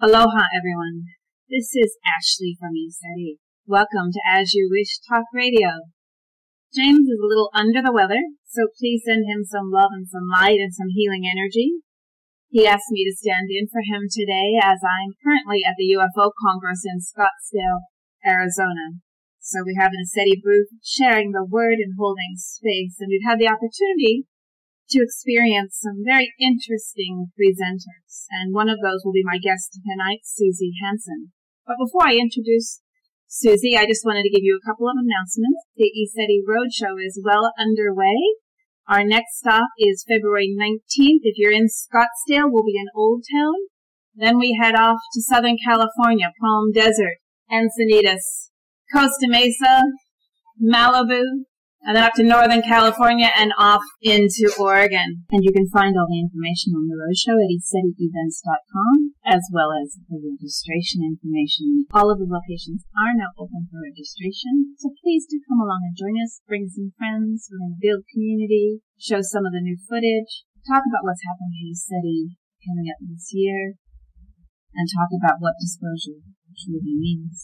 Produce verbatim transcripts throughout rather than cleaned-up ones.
Aloha, everyone. This is Ashley from ECETI. Welcome to As You Wish Talk Radio. James is a little under the weather, so please send him some love and some light and some healing energy. He asked me to stand in for him today as I'm currently at the U F O Congress in Scottsdale, Arizona. So we have an ECETI booth sharing the word and holding space, and we've had the opportunity to experience some very interesting presenters. And one of those will be my guest tonight, Susie Hansen. But before I introduce Susie, I just wanted to give you a couple of announcements. The ECETI Roadshow is well underway. Our next stop is February nineteenth. If you're in Scottsdale, we'll be in Old Town. Then we head off to Southern California, Palm Desert, Encinitas, Costa Mesa, Malibu, and then up to Northern California and off into Oregon. And you can find all the information on the roadshow at E C E T I events dot com, as well as the registration information. All of the locations are now open for registration, so please do come along and join us. Bring some friends. We're going to build community, show some of the new footage, talk about what's happening in ECETI coming up this year, and talk about what disclosure truly means.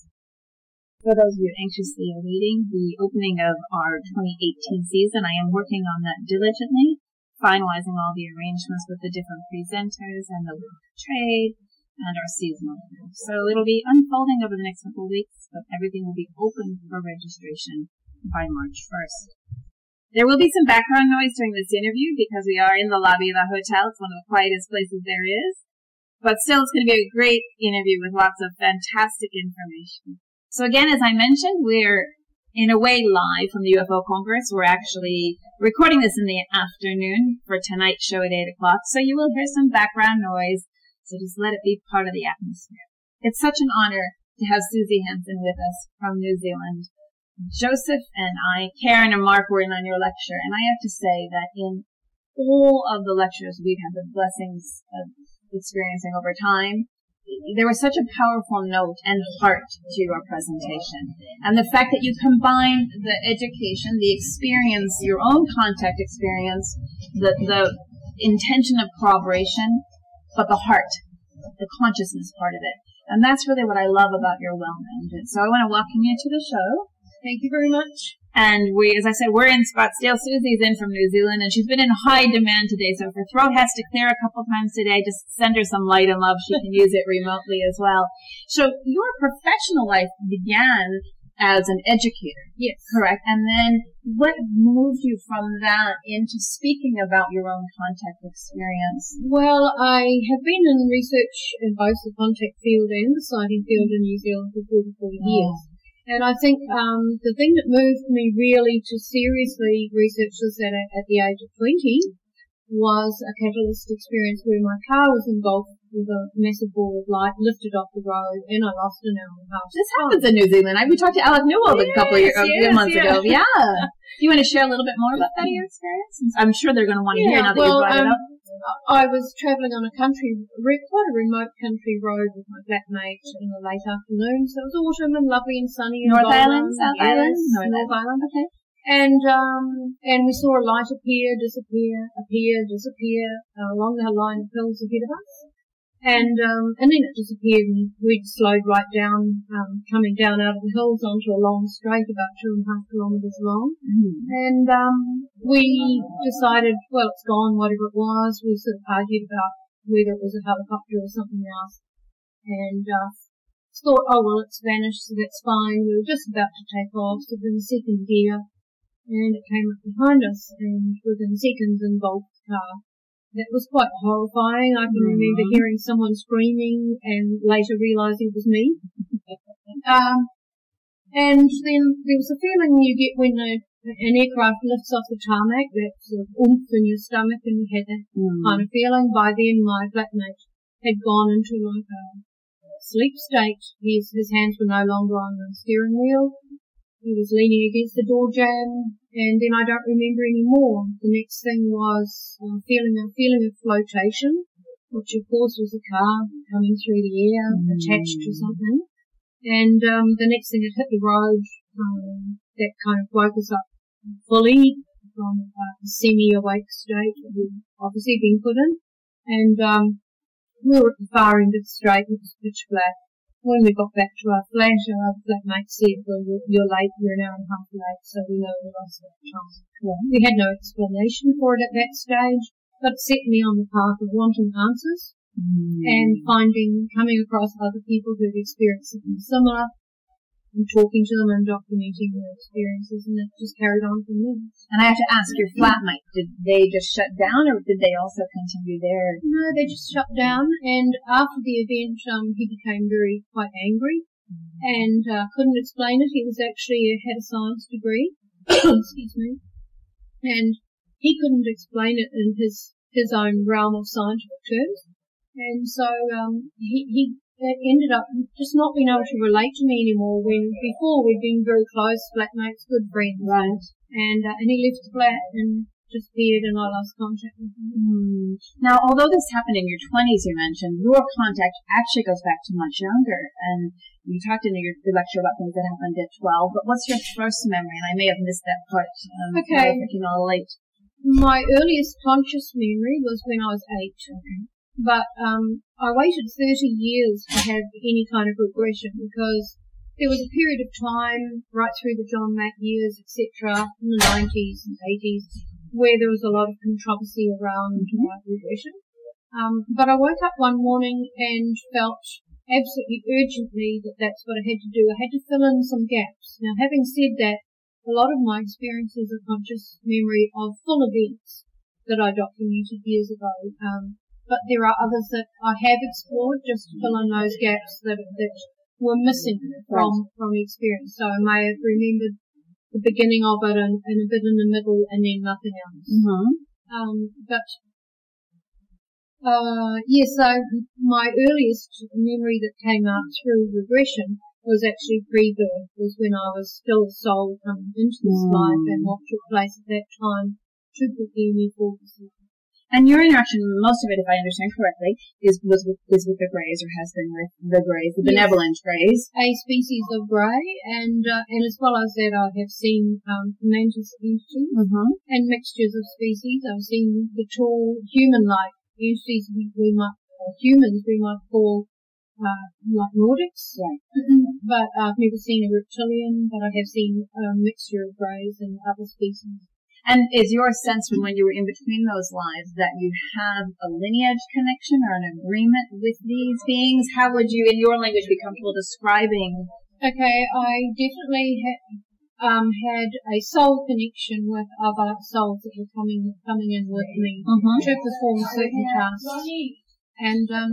For those of you anxiously awaiting the opening of our twenty eighteen season, I am working on that diligently, finalizing all the arrangements with the different presenters and the trade and our seasonal group. So it'll be unfolding over the next couple of weeks, but everything will be open for registration by March first. There will be some background noise during this interview because we are in the lobby of the hotel. It's one of the quietest places there is. But still, it's going to be a great interview with lots of fantastic information. So again, as I mentioned, we're in a way live from the U F O Congress. We're actually recording this in the afternoon for tonight's show at eight o'clock. So you will hear some background noise. So just let it be part of the atmosphere. It's such an honor to have Susie Hansen with us from New Zealand. Joseph and I, Karen and Mark, were in on your lecture. And I have to say that in all of the lectures we've had the blessings of experiencing over time, there was such a powerful note and heart to your presentation. And the fact that you combined the education, the experience, your own contact experience, the, the intention of corroboration, but the heart, the consciousness part of it. And that's really what I love about your well-rounded. So I want to welcome you to the show. Thank you very much. And we, as I said, we're in Scottsdale. Susie's in from New Zealand, and she's been in high demand today. So if her throat has to clear a couple times today, just send her some light and love. She can use it remotely as well. So your professional life began as an educator. Yes. Correct. And then what moved you from that into speaking about your own contact experience? Well, I have been in research in both the contact field and the sighting field in New Zealand for forty-four years. And I think um, the thing that moved me really to seriously research this at, at the age of twenty was a catalyst experience where my car was engulfed with a massive ball of light, lifted off the road, and I lost an hour and a half. This happens in New Zealand. I, we talked to Alec Newell yes, a couple of years, yes, months yeah. ago. Yeah. Do you want to share a little bit more about that, your experience? I'm sure they're going to want to yeah, hear now that well, you brought um, it up. I was travelling on a country, quite a remote country road with my flatmate in the late afternoon. So it was autumn and lovely and sunny. North Island, Island, South yes, Island, North, North Island. Okay. And um, and we saw a light appear, disappear, appear, disappear uh, along the line of hills ahead of us. And um, and then it disappeared, and we'd slowed right down, um, coming down out of the hills onto a long straight about two and a half kilometres long. Mm. And um, we decided, well, it's gone, whatever it was. We sort of argued about whether it was a helicopter or something else. And uh, thought, oh, well, it's vanished, so that's fine. We were just about to take off, so in second gear, and it came up behind us, and within seconds engulfed the car. That was quite horrifying. I can mm-hmm. remember hearing someone screaming and later realising it was me. um, and then there was a feeling you get when a, an aircraft lifts off the tarmac, that sort of oomph in your stomach, and you had that mm-hmm. kind of feeling. By then my flatmate had gone into like a sleep state. His, his hands were no longer on the steering wheel. He was leaning against the door jamb, and then I don't remember any more. The next thing was uh, feeling a feeling of flotation, which of course was a car coming through the air, mm. attached to something. And um, the next thing it hit the road, um, that kind of woke us up fully from a semi-awake state that we'd obviously been put in. And um, we were at the far end of the straight, it was pitch black. When we got back to our flat, our flatmate said, well, you're late, you're an hour and a half late, so we know we lost that time. Yeah. We had no explanation for it at that stage, but it set me on the path of wanting answers mm. and finding, coming across other people who've experienced something similar, and talking to them and documenting their experiences, and it just carried on from there. And I have to ask, your flatmate, did they just shut down, or did they also continue there? No, they just shut down, and after the event, um, he became very, quite angry, mm. and uh, couldn't explain it. He was actually, uh, had a science degree, excuse me, and he couldn't explain it in his, his own realm of scientific terms, and so um, he, he That ended up just not being able to relate to me anymore, when before we'd been very close, flatmates, good friends. Right. And, uh, and he left the flat and disappeared, and I lost contact with him. Mm. Now, although this happened in your twenties, you mentioned, your contact actually goes back to much younger. And you talked in your lecture about things that happened at twelve, but what's your first memory? And I may have missed that part. Um, okay. You know, late. My earliest conscious memory was when I was eight. Okay. But um, I waited thirty years to have any kind of regression, because there was a period of time right through the John Mack years, et cetera, in the nineties and eighties, where there was a lot of controversy around mm-hmm. uh, regression. Um, but I woke up one morning and felt absolutely urgently that that's what I had to do. I had to fill in some gaps. Now, having said that, a lot of my experiences are conscious memory of full events that I documented years ago. Um, But there are others that I have explored just to fill in those gaps that that were missing from right. from the experience. So I may have remembered the beginning of it and, and a bit in the middle, and then nothing else. Mm-hmm. Um, but uh, yeah, so my earliest memory that came out through regression was actually pre-birth, was when I was still a soul coming into this mm. life, and what took place at that time to prepare me for this life. And your interaction, most of it, if I understand correctly, is was with, is with the Greys, or has been with the Greys, the yes. benevolent Greys. A species of Grey, and uh, and as well as that, I have seen um, mantis entities mm-hmm. and mixtures of species. I've seen the tall human-like entities we, we might, uh, humans we might call uh, like Nordics. Right. Mm-hmm. But uh, I've never seen a reptilian, but I have seen a mixture of Greys and other species. And is your sense from when you were in between those lives that you have a lineage connection or an agreement with these beings? How would you, in your language, be comfortable describing? Okay, I definitely ha- um, had a soul connection with other souls that were coming coming in with me mm-hmm. to perform certain tasks. And um,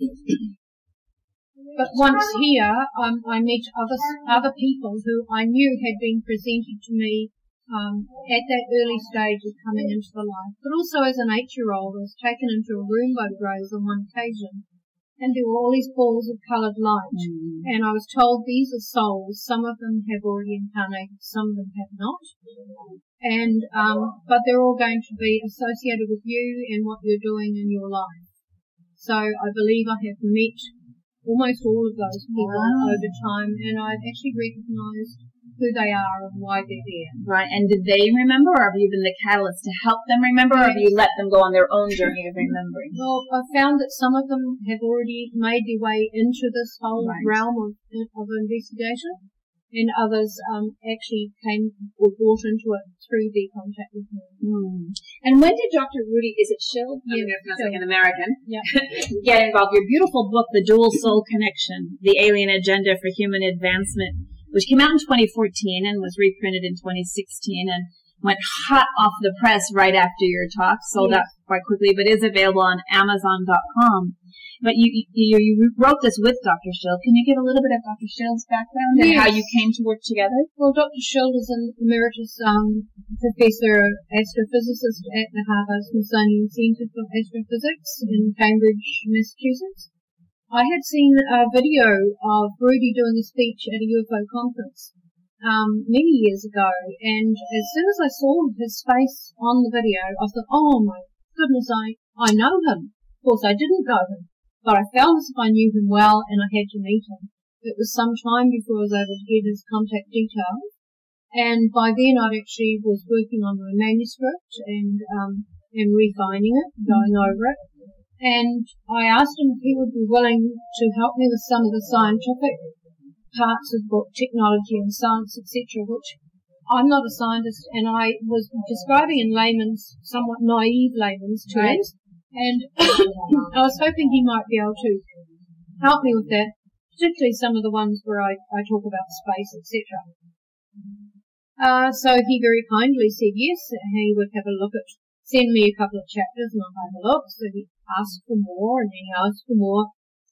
but once here, um, I met other other people who I knew had been presented to me Um, at that early stage of coming into the life. But also as an eight-year-old, I was taken into a room by the Greys on one occasion, and there were all these balls of coloured light, mm. and I was told these are souls. Some of them have already incarnated, some of them have not, and um, but they're all going to be associated with you and what you're doing in your life. So I believe I have met almost all of those people wow. over time, and I've actually recognised who they are and why they're there. Right, and did they remember, or have you been the catalyst to help them remember, or have you let them go on their own journey of remembering? Well, I found that some of them have already made their way into this whole right. realm of, of investigation, and others um, actually came or brought into it through their contact with me. Mm. And when did Doctor Rudy, is it Schild? Yeah, I like an American. Yeah. Get involved. Your beautiful book, The Dual Soul Connection, The Alien Agenda for Human Advancement, which came out in twenty fourteen and was reprinted in twenty sixteen and went hot off the press right after your talk, sold yes. out quite quickly, but is available on Amazon dot com. But you, you you wrote this with Doctor Schild. Can you give a little bit of Doctor Schild's background and yes. how you came to work together? Well, Doctor Schild is an emeritus um, professor, astrophysicist at the Harvard Smithsonian Center for Astrophysics in Cambridge, Massachusetts. I had seen a video of Rudy doing a speech at a U F O conference um, many years ago, and as soon as I saw his face on the video, I thought, oh my goodness, I, I know him. Of course, I didn't know him, but I felt as if I knew him well, and I had to meet him. It was some time before I was able to get his contact details, and by then I actually was working on my manuscript and um, and refining it, going over it. And I asked him if he would be willing to help me with some of the scientific parts of book technology and science, et cetera, which I'm not a scientist, and I was describing in layman's, somewhat naive layman's terms, right. And I was hoping he might be able to help me with that, particularly some of the ones where I, I talk about space, et cetera. Uh, so he very kindly said yes, he would have a look at, send me a couple of chapters and I'll have a look. So he asked for more and he asked for more.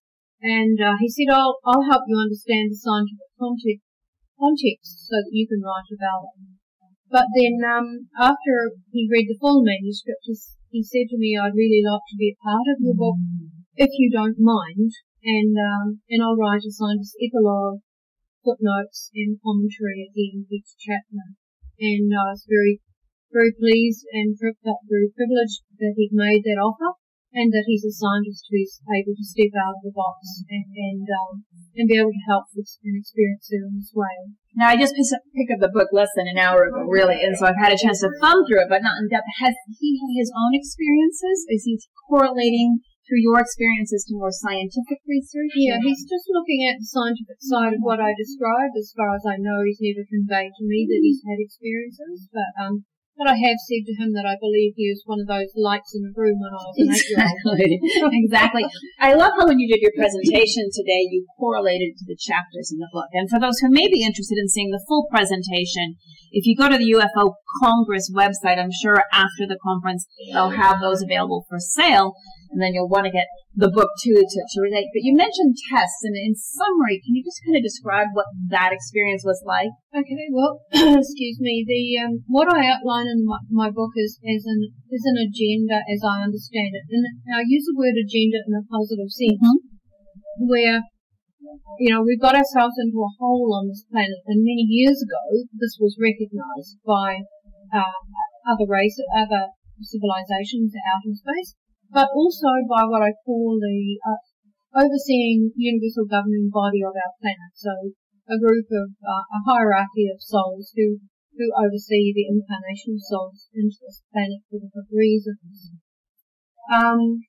And uh, he said, I'll, I'll help you understand the scientific context. context so that you can write about it. But then um, after he read the full manuscript, he, he said to me, I'd really like to be a part of your book, if you don't mind, and um, and I'll write a scientist epilogue, footnotes, and commentary at the end of each chapter. And I was very, very pleased and felt very privileged that he'd made that offer, and that he's a scientist who's able to step out of the box and and, um, and be able to help with an experiencer in this way. Now, I just picked up the book less than an hour ago, really, and so I've had a chance to thumb through it, but not in depth. Has he had his own experiences? Is he correlating through your experiences to more scientific research? Yeah, he's just looking at the scientific side of what I described. As far as I know, he's never conveyed to me that he's had experiences, but um. But I have said to him that I believe he was one of those lights in the room when I was an eight-year-old. Exactly. Exactly. I love how when you did your presentation today, you correlated to the chapters in the book. And for those who may be interested in seeing the full presentation, if you go to the U F O Congress website, I'm sure after the conference they'll have those available for sale. And then you'll want to get the book too to, to relate. But you mentioned tests, and in summary, can you just kind of describe what that experience was like? Okay, well, excuse me. The um, what I outline in my, my book is is an is an agenda as I understand it, and I use the word agenda in a positive sense, mm-hmm. where you know we've got ourselves into a hole on this planet, and many years ago this was recognised by uh, other races, other civilizations out in space. But also by what I call the uh, overseeing universal governing body of our planet. So a group of, uh, a hierarchy of souls who, who oversee the incarnation of souls into this planet for different reasons. Um,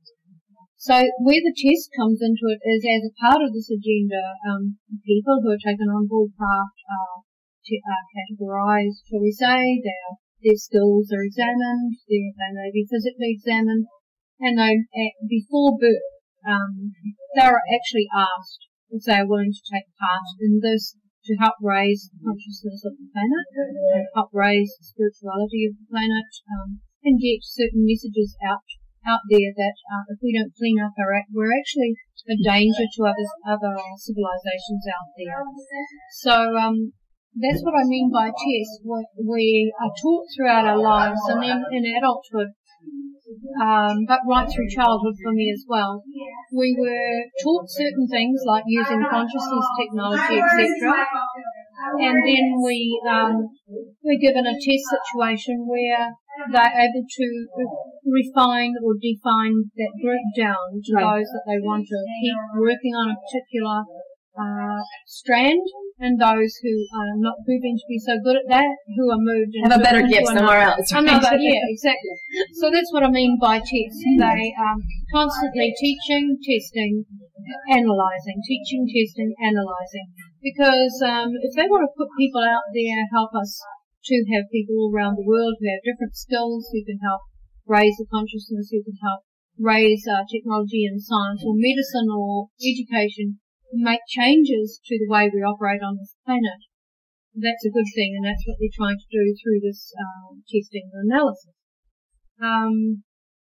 so where the test comes into it is as a part of this agenda, um, people who are taken on board craft are, t- are categorized, shall we say, their, their skills are examined, they may be physically examined, and they, before birth, um, they are actually asked if they are willing to take part in this to help raise the consciousness of the planet, and help raise the spirituality of the planet, um, and get certain messages out out there that uh, if we don't clean up our act, we're actually a danger to other other civilizations out there. So um, that's what I mean by test. We are taught throughout our lives, and then in adulthood. Um, but right through childhood for me as well. We were taught certain things like using consciousness technology, et cetera. And then we um, we're given a test situation where they're able to refine or define that group down to right. those that they want to keep working on a particular uh, strand, and those who are not proving to be so good at that, who are moved into have a better gift somewhere else. Right? Another, yeah, exactly. So that's what I mean by test. They um, constantly teaching, testing, analysing, teaching, testing, analysing. Because um, if they want to put people out there, help us to have people all around the world who have different skills, who can help raise the consciousness, who can help raise uh, technology and science or medicine or education, make changes to the way we operate on this planet. That's a good thing, and that's what we're trying to do through this um, testing and analysis. Um,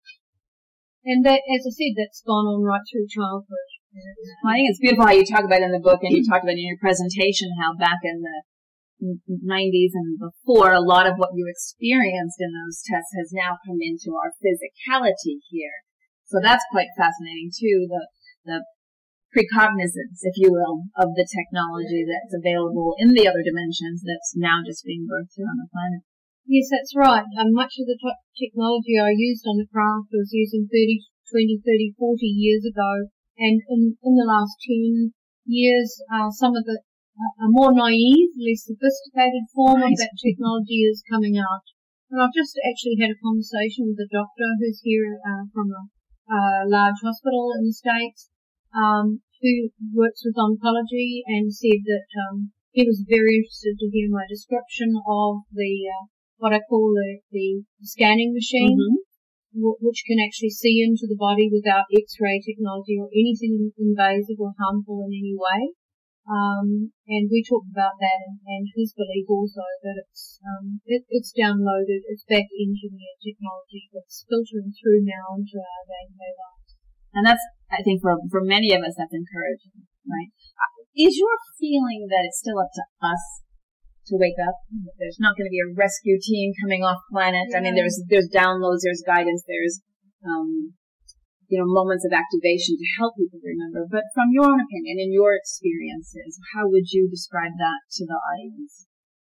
and that, as I said, that's gone on right through childhood. I think it's beautiful how you talk about it in the book, and you talked about it in your presentation how back in the nineties and before, a lot of what you experienced in those tests has now come into our physicality here. So that's quite fascinating too. The the precognizance, if you will, of the technology that's available in the other dimensions that's now just being birthed here on the planet. Yes, that's right. Um, much of the t- technology I used on the craft was using thirty, twenty, thirty, forty years ago. And in, in the last ten years, uh, some of the uh, a more naive, less sophisticated form right. of that technology is coming out. And I've just actually had a conversation with a doctor who's here uh, from a, a large hospital in the States, um, who works with oncology, and said that um, he was very interested to hear my description of the uh, what I call the, the scanning machine, mm-hmm. w- which can actually see into the body without X-ray technology or anything invasive or harmful in any way. Um, and we talked about that, and, and his belief also that it's um, it, it's downloaded, it's back engineered technology that's filtering through now into our day-to-day lives. And that's, I think, for for many of us, that's encouraging, right? Is your feeling that it's still up to us to wake up? There's not going to be a rescue team coming off planet. Yeah. I mean, there's there's downloads, there's guidance, there's um, you know, moments of activation to help people remember. But from your own opinion and your experiences, how would you describe that to the audience?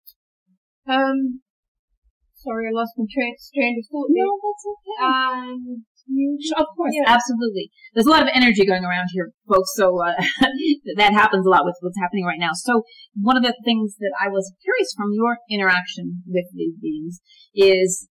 Um, sorry, I lost my tra- strand of thought there. No, that's okay. Um, of course, yeah. Absolutely. There's a lot of energy going around here, folks, so uh, that happens a lot with what's happening right now. So one of the things that I was curious from your interaction with these beings is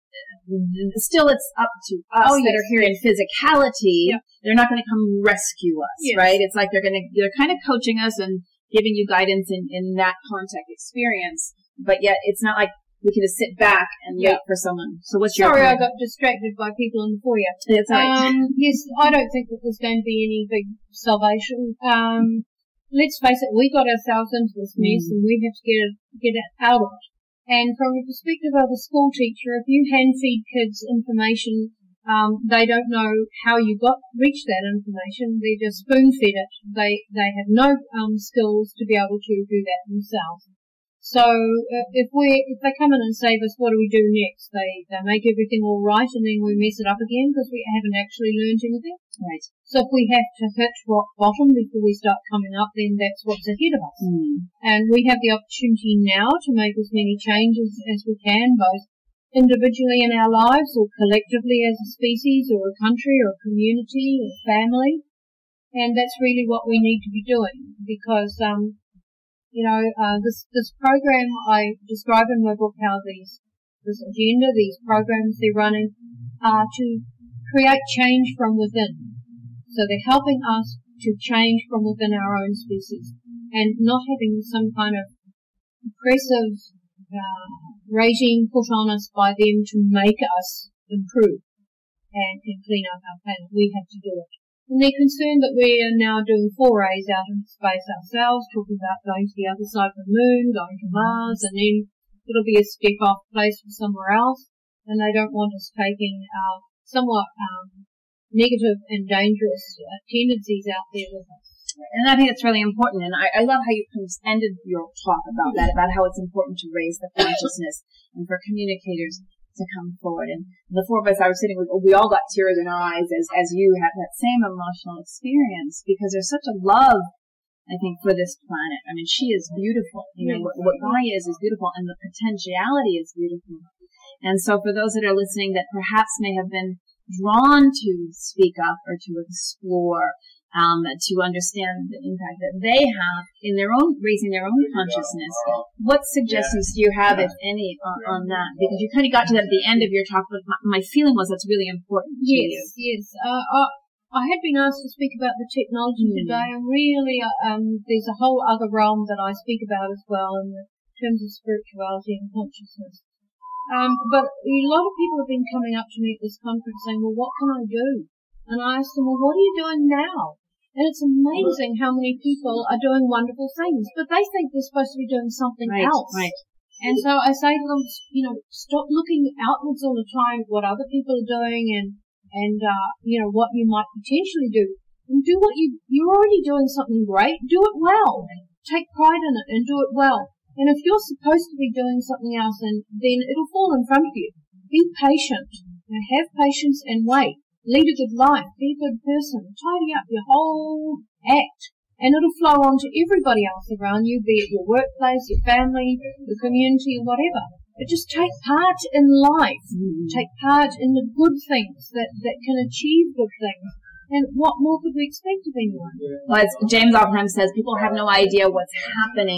still it's up to us oh, yes. that are here in physicality. Yep. They're not going to come rescue us, yes. right? It's like they're going to, they're kind of coaching us and giving you guidance in, in that contact experience, but yet it's not like we can just sit back and yep. wait for someone. So what's your Sorry, opinion? I got distracted by people in the foyer. It's all right. Um, yes, I don't think that there's going to be any big salvation. Um, let's face it, we got ourselves into this mess mm. and we have to get it, get it out of it. And from the perspective of a school teacher, if you hand feed kids information, um, they don't know how you got reach that information. They're just spoon fed it. They they have no um, skills to be able to do that themselves. So uh, if we if they come in and save us, what do we do next? They they make everything all right, and then we mess it up again because we haven't actually learned anything. Right. So if we have to hit rock bottom before we start coming up, then that's what's ahead of us. Mm. And we have the opportunity now to make as many changes as we can, both individually in our lives or collectively as a species or a country or a community or family. And that's really what we need to be doing because, um, you know, uh, this, this program I describe in my book how these, this agenda, these programs they're running are to create change from within. So they're helping us to change from within our own species and not having some kind of oppressive uh, regime put on us by them to make us improve and, and clean up our planet. We have to do it. And they're concerned that we are now doing forays out into space ourselves, talking about going to the other side of the moon, going to Mars, and then it'll be a step off place for somewhere else. And they don't want us taking our somewhat um, negative and dangerous uh, tendencies out there with us. And I think it's really important. And I, I love how you ended your talk about that, about how it's important to raise the consciousness and for communicators to come forward. And the four of us I was sitting with, we all got tears in our eyes as, as you had that same emotional experience because there's such a love, I think, for this planet. I mean, she is beautiful. You know, what, what Gaia is is beautiful and the potentiality is beautiful. And so for those that are listening that perhaps may have been drawn to speak up or to explore, Um, to understand the impact that they have in their own, raising their own consciousness. What suggestions do you have, if any, on, on that? Because you kind of got to that at the end of your talk, but my, my feeling was that's really important to yes, you. Yes, uh, I, I had been asked to speak about the technology mm. today, and really, um, there's a whole other realm that I speak about as well in the terms of spirituality and consciousness. Um, but a lot of people have been coming up to me at this conference saying, well, what can I do? And I asked them, well, what are you doing now? And it's amazing how many people are doing wonderful things, but they think they're supposed to be doing something right, else. Right. And so I say to them, you know, stop looking outwards all the time at what other people are doing and, and, uh, you know, what you might potentially do. And do what you, you're already doing something great. Do it well. Take pride in it and do it well. And if you're supposed to be doing something else, and then it'll fall in front of you. Be patient. You know, have patience and wait. Lead a good life, be a good person, tidy up your whole act, and it'll flow on to everybody else around you, be it your workplace, your family, the community, or whatever. But just take part in life. Mm. Take part in the good things that, that can achieve good things. And what more could we expect of anyone? Well, as James oftentimes says, people have no idea what's happening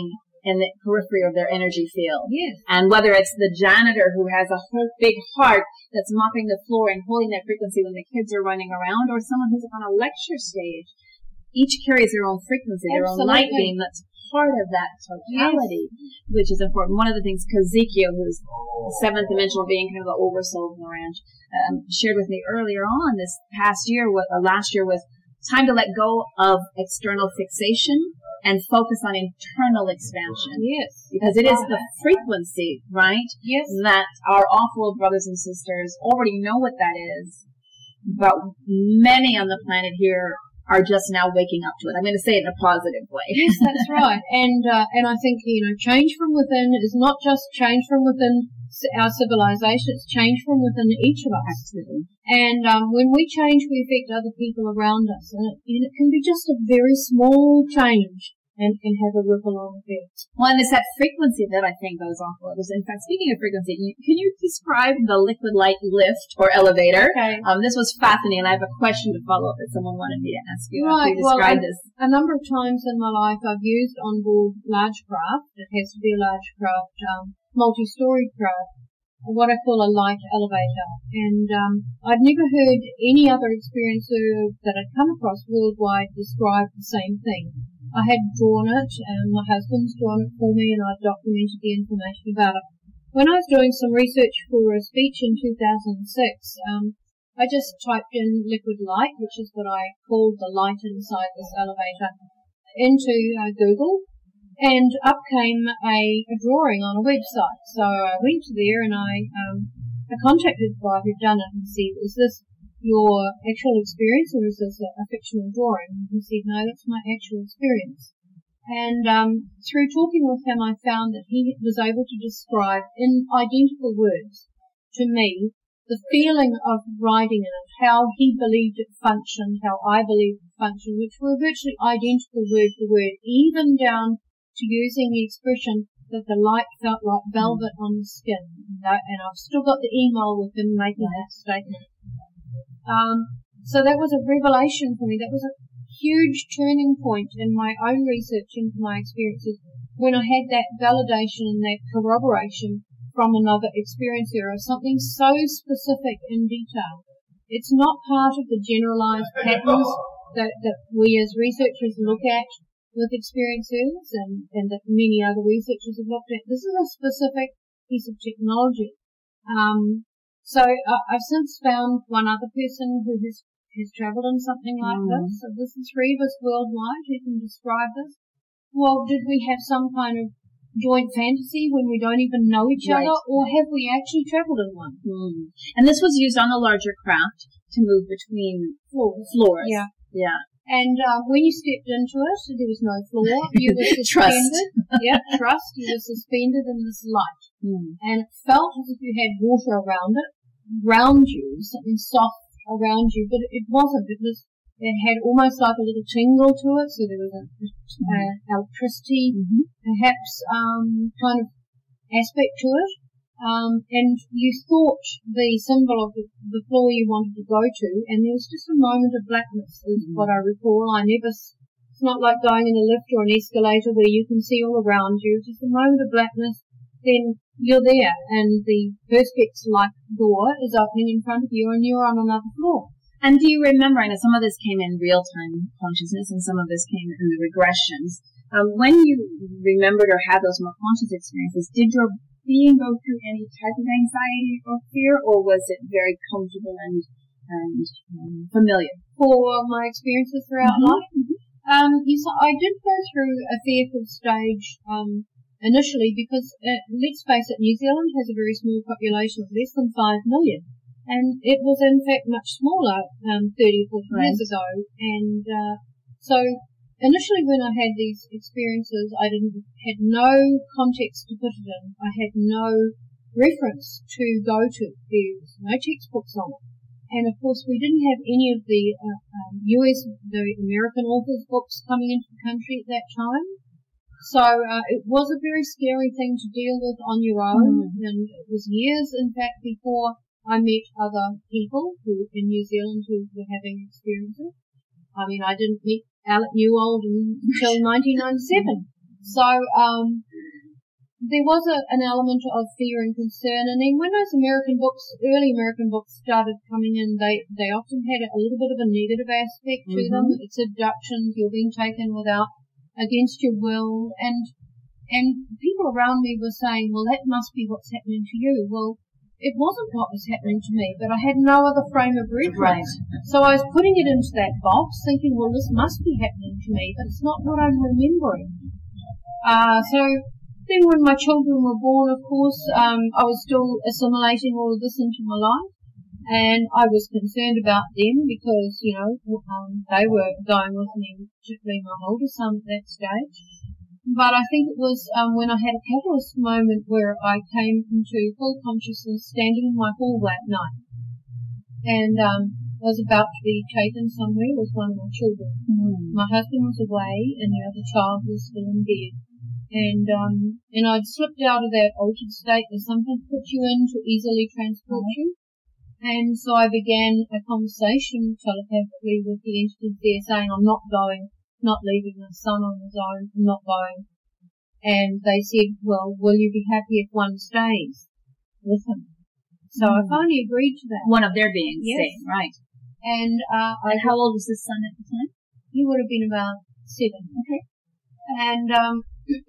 in the periphery of their energy field. Yes. And whether it's the janitor who has a whole big heart that's mopping the floor and holding that frequency when the kids are running around, or someone who's on a lecture stage, each carries their own frequency, their Absolutely. own light beam that's part of that totality, yes. which is important. One of the things Ezekiel, who's the seventh dimensional being, kind of the oversoul of the ranch, um, shared with me earlier on this past year, what, or last year, was time to let go of external fixation and focus on internal expansion. Yes. Because it is the frequency, right? Yes. That our off-world brothers and sisters already know what that is, but many on the planet here are just now waking up to it. I'm going to say it in a positive way. Yes, that's right. And uh, and I think, you know, change from within is not just change from within our civilization, it's change from within each of us. Absolutely. And um, when we change, we affect other people around us. And it, and it can be just a very small change and can have a ripple on effect. Well, and it's that frequency that I think goes off. In fact, speaking of frequency, can you describe the liquid light lift or elevator? Okay. Um, this was fascinating. I have a question to follow up that someone wanted me to ask you. Right. You describe well, this. A, a number of times in my life, I've used onboard large craft. It has to be a large craft, um, multi-story craft, what I call a light elevator. And um, I'd never heard any other experiencer that I'd come across worldwide describe the same thing. I had drawn it, and my husband's drawn it for me, and I documented the information about it. When I was doing some research for a speech in two thousand six, um, I just typed in liquid light, which is what I called the light inside this elevator, into uh, Google, and up came a, a drawing on a website. So I went there and I, um, I contacted the guy who'd done it and said, is this your actual experience or is this a, a fictional drawing? And he said, no, that's my actual experience. And um, through talking with him, I found that he was able to describe in identical words to me the feeling of riding in it, how he believed it functioned, how I believed it functioned, which were virtually identical word for word, even down to using the expression that the light felt like velvet on the skin. And I've still got the email with him making that statement. Um, so that was a revelation for me. That was a huge turning point in my own research into my experiences when I had that validation and that corroboration from another experiencer of something so specific in detail. It's not part of the generalized patterns that, that we as researchers look at with experiencers and, and that many other researchers have looked at. This is a specific piece of technology. Um, So uh, I've since found one other person who has, has travelled in something like mm. this. So this is three of us worldwide who can describe this. Well, did we have some kind of joint fantasy when we don't even know each right. other, or have we actually travelled in one? Mm. And this was used on a larger craft to move between floors. floors. Yeah. Yeah. And uh, when you stepped into it, there was no floor. You were suspended. Trust. Yeah, trust. You were suspended in this light. Mm. And it felt as if you had water around it. Around you, something soft around you, but it wasn't. It was. It had almost like a little tingle to it, so there was a, a electricity, mm-hmm. perhaps, um, kind of aspect to it. Um, and you thought the symbol of the, the floor you wanted to go to, and there was just a moment of blackness, is mm-hmm. what I recall. I never. It's not like going in a lift or an escalator where you can see all around you. Just a moment of blackness. Then you're there, and the Perspex-like door is opening in front of you, and you're on another floor. And do you remember, I know some of this came in real-time consciousness, and some of this came in the regressions. Um, when you remembered or had those more conscious experiences, did your being go through any type of anxiety or fear, or was it very comfortable and, and um, familiar? For my experiences throughout mm-hmm. life? Mm-hmm. Um, yes, I did go through a fearful stage, um, initially, because, uh, let's face it, New Zealand has a very small population of less than five million. And it was, in fact, much smaller um, thirty or forty right. years ago. And uh, so initially when I had these experiences, I didn't had no context to put it in. I had no reference to go to. There was no textbooks on it. And, of course, we didn't have any of the uh, um, U S, the American authors' books coming into the country at that time. So uh, it was a very scary thing to deal with on your own, mm. and it was years, in fact, before I met other people who in New Zealand who were having experiences. I mean, I didn't meet Alec Newold until nineteen ninety-seven. So um, there was a, an element of fear and concern. And then when those American books, early American books started coming in, they, they often had a little bit of a negative aspect to mm-hmm. them. It's abductions, you're being taken without, against your will. And, and people around me were saying, well, that must be what's happening to you. Well, it wasn't what was happening to me, but I had no other frame of reference. Right. So I was putting it into that box, thinking, well, this must be happening to me, but it's not what I'm remembering. Uh, so then when my children were born, of course, um, I was still assimilating all of this into my life, and I was concerned about them because, you know, um, they were going with me, particularly my older son at that stage. But I think it was um, when I had a catalyst moment where I came into full consciousness standing in my hallway at night. And um, I was about to be taken somewhere with one of my children. Mm. My husband was away and the other child was still in bed. And um, and I'd slipped out of that altered state that sometimes puts you in to easily transport mm. you. And so I began a conversation telepathically with the entities there saying, I'm not going. Not leaving my son on his own, I'm not going. And they said, well, will you be happy if one stays with him? So mm. I finally agreed to that. One of their beings yes. staying, right. And, uh, and how old was his son at the time? He would have been about seven. Okay. And, um,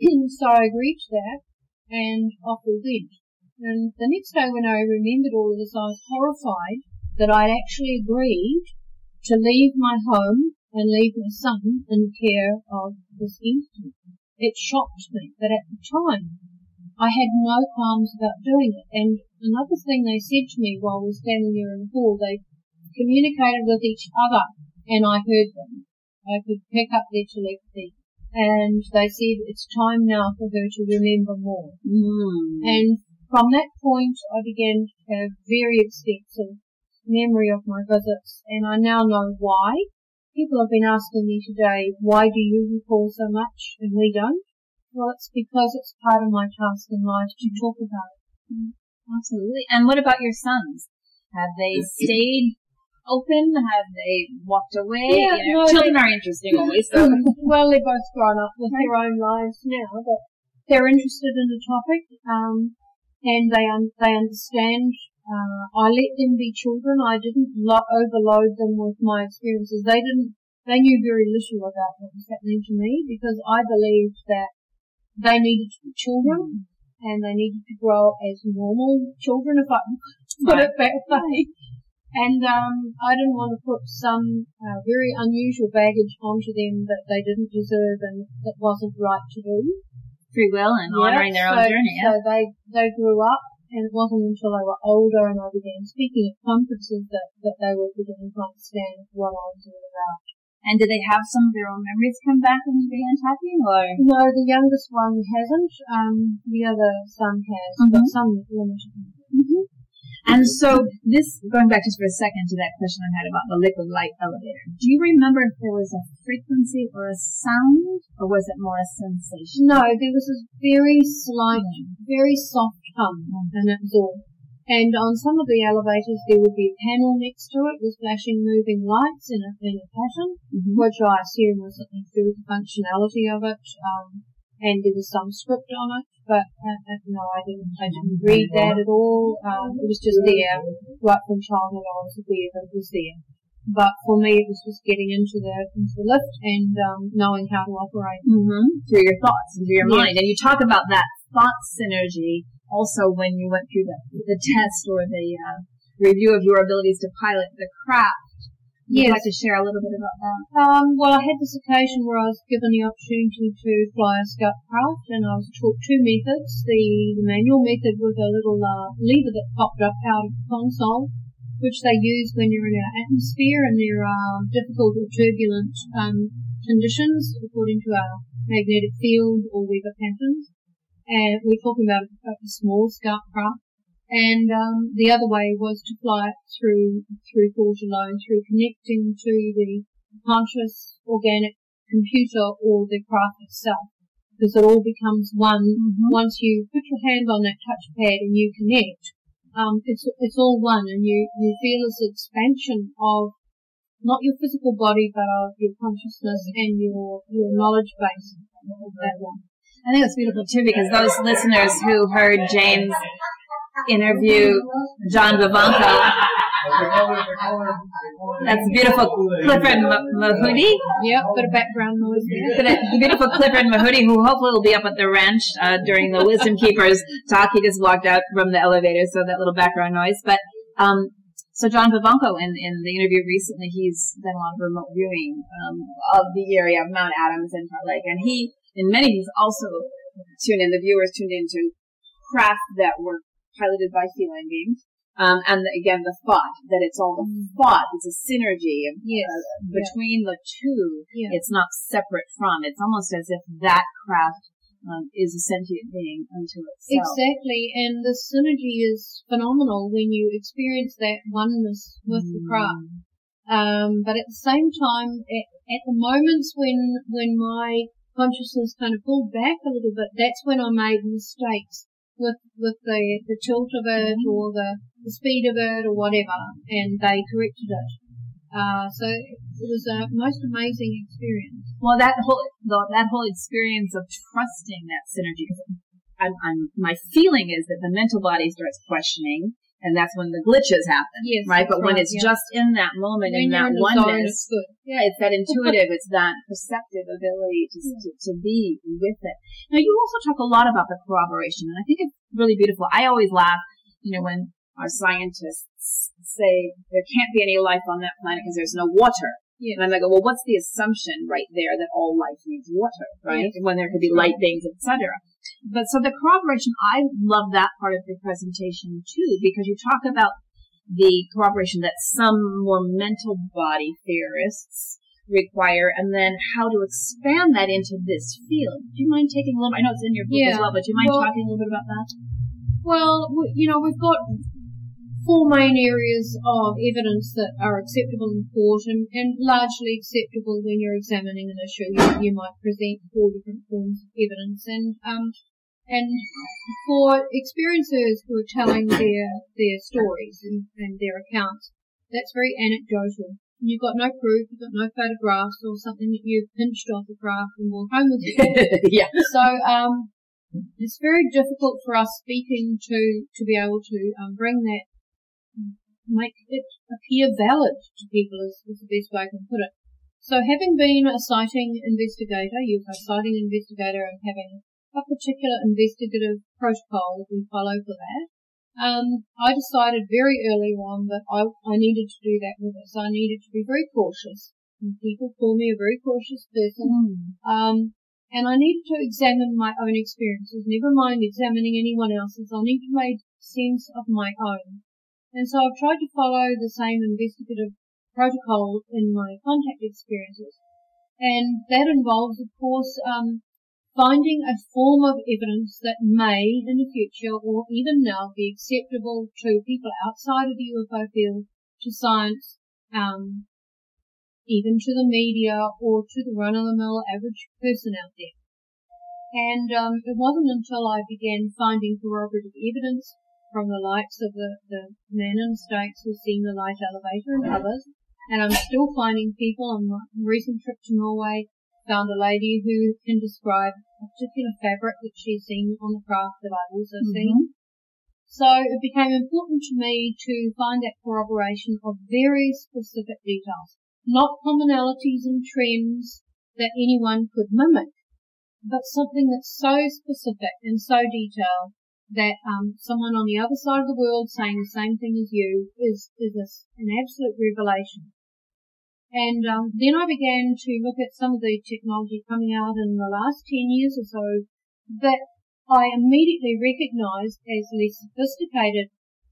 so I agreed to that, and off we went. And the next day when I remembered all of this, I was horrified that I'd actually agreed to leave my home and leave my son in care of this entity. It shocked me, but at the time, I had no qualms about doing it. And another thing they said to me while we were standing there in the hall, they communicated with each other, and I heard them. I could pick up their telepathy. And they said, it's time now for her to remember more. Mm. And from that point, I began to have very extensive memory of my visits, and I now know why. People have been asking me today, why do you recall so much and we don't? Well, it's because it's part of my task in life to talk about it. Mm, absolutely. And what about your sons? Have they stayed open? Have they walked away? Yeah, you know, no, children they, are interesting always. So. Well, they're both grown up with their own lives now, but they're interested in the topic, um, and they un- they understand. Uh, I let them be children. I didn't lo- overload them with my experiences. They didn't, they knew very little about what was happening to me because I believed that they needed to be children and they needed to grow as normal children, if I can put it that way. And, um, I didn't want to put some, uh, very unusual baggage onto them that they didn't deserve and that wasn't right to do. Free will and yeah, honoring their so, own journey. Yeah. So they, they grew up. And it wasn't until they were older and I began speaking at conferences that, that they were beginning to understand what I was all about. And did they have some of their own memories come back when you began talking, or? No, the youngest one hasn't. Um, the other son has, mm-hmm. but some limited. Mm-hmm. And so this, going back just for a second to that question I had about the liquid light elevator, do you remember if there was a frequency or a sound, or was it more a sensation? No, there was a very slight, mm-hmm. very soft hum, mm-hmm. and that was all. And on some of the elevators there would be a panel next to it with flashing moving lights in a, in a pattern, mm-hmm. which I assume was something to do with the functionality of it, um, and there was some script on it, but uh, uh, no, I didn't, I didn't read that at all. Um, it was just there. Right from childhood I was aware that it was there. But for me it was just getting into the, into the lift and um, knowing how to operate. Mm-hmm. Through your thoughts and through your yeah. mind. And you talk about that thought synergy also when you went through the, the test or the uh, review of your abilities to pilot the craft. Would you yes. like to share a little bit about that? Um, well, I had this occasion where I was given the opportunity to fly a scout craft, and I was taught two methods. The, the manual method with a little uh, lever that popped up out of the console, which they use when you're in our atmosphere and there are difficult or turbulent um, conditions according to our magnetic field or weather patterns. And we're talking about a, a small scout craft. And um, the other way was to fly it through through thought alone, through connecting to the conscious organic computer or the craft itself, because it all becomes one. Mm-hmm. Once you put your hand on that touchpad and you connect, um, it's it's all one, and you you feel this expansion of not your physical body, but of your consciousness and your your knowledge base. That one. I think it's beautiful too, because those listeners who heard James interview John Vivanco, that's beautiful Clifford Mahudi. Yep, bit of background noise there. The beautiful Clifford Mahudi, who hopefully will be up at the ranch uh, during the Wisdom Keepers talk. He just walked out from the elevator, so that little background noise. But um, so John Vivanco, in, in the interview recently, he's done a lot of remote viewing um, of the area of Mount Adams and Salt Lake, and he, in many, he's also tuned in. The viewers tuned into craft that were piloted by feline beings. Um, and the, again, the thought, that it's all the thought, it's a synergy of, yes. uh, between yeah. the two. Yeah. It's not separate from. It's almost as if that craft um, is a sentient being unto itself. Exactly, and the synergy is phenomenal when you experience that oneness with mm. the craft. Um, but at the same time, at, at the moments when when my consciousness kind of pulled back a little bit, that's when I made mistakes with with the, the tilt of it mm-hmm. or the, the speed of it or whatever, and they corrected it. Uh, so it was a most amazing experience. Well, that whole that whole experience of trusting that synergy, because I'm, I'm, my feeling is that the mental body starts questioning, and that's when the glitches happen, yes, right? But right, when it's yeah. just in that moment, when in that in oneness, zone, it's yeah, it's that intuitive, it's that perceptive ability to, to to be with it. Now, you also talk a lot about the corroboration, and I think it's really beautiful. I always laugh, you know, when our scientists say there can't be any life on that planet because there's no water. Yeah. And I'm like, well, what's the assumption right there that all life needs water, right? Yes. When there could be light beings, et cetera. But so the corroboration, I love that part of the presentation too, because you talk about the corroboration that some more mental body theorists require, and then how to expand that into this field. Do you mind taking a little? I know it's in your book yeah. as well, but do you mind well, talking a little bit about that? Well, you know, we've got four main areas of evidence that are acceptable in court and, and largely acceptable when you're examining an issue. You, you might present four different forms of evidence, and um, and for experiencers who are telling their their stories and, and their accounts, that's very anecdotal. You've got no proof, you've got no photographs or something that you've pinched off the graph and brought home with you. yeah. So um, it's very difficult for us speaking to to be able to um, bring that. Make it appear valid to people is, is the best way I can put it. So having been a sighting investigator, you're a sighting investigator and having a particular investigative protocol that we follow for that, um, I decided very early on that I, I needed to do that with us. I needed to be very cautious. And people call me a very cautious person. Mm. Um, and I needed to examine my own experiences, never mind examining anyone else's. I need to make sense of my own. And so I've tried to follow the same investigative protocol in my contact experiences. And that involves, of course, um, finding a form of evidence that may, in the future, or even now, be acceptable to people outside of the U F O field, to science, um, even to the media, or to the run-of-the-mill average person out there. And um, it wasn't until I began finding corroborative evidence from the likes of the, the man in the States who's seen the light elevator and others. And I'm still finding people. On my recent trip to Norway, found a lady who can describe a particular fabric that she's seen on the craft that I've also mm-hmm. seen. So it became important to me to find that corroboration of very specific details, not commonalities and trends that anyone could mimic, but something that's so specific and so detailed that um, someone on the other side of the world saying the same thing as you is, is a, an absolute revelation. And um, then I began to look at some of the technology coming out in the last ten years or so that I immediately recognized as less sophisticated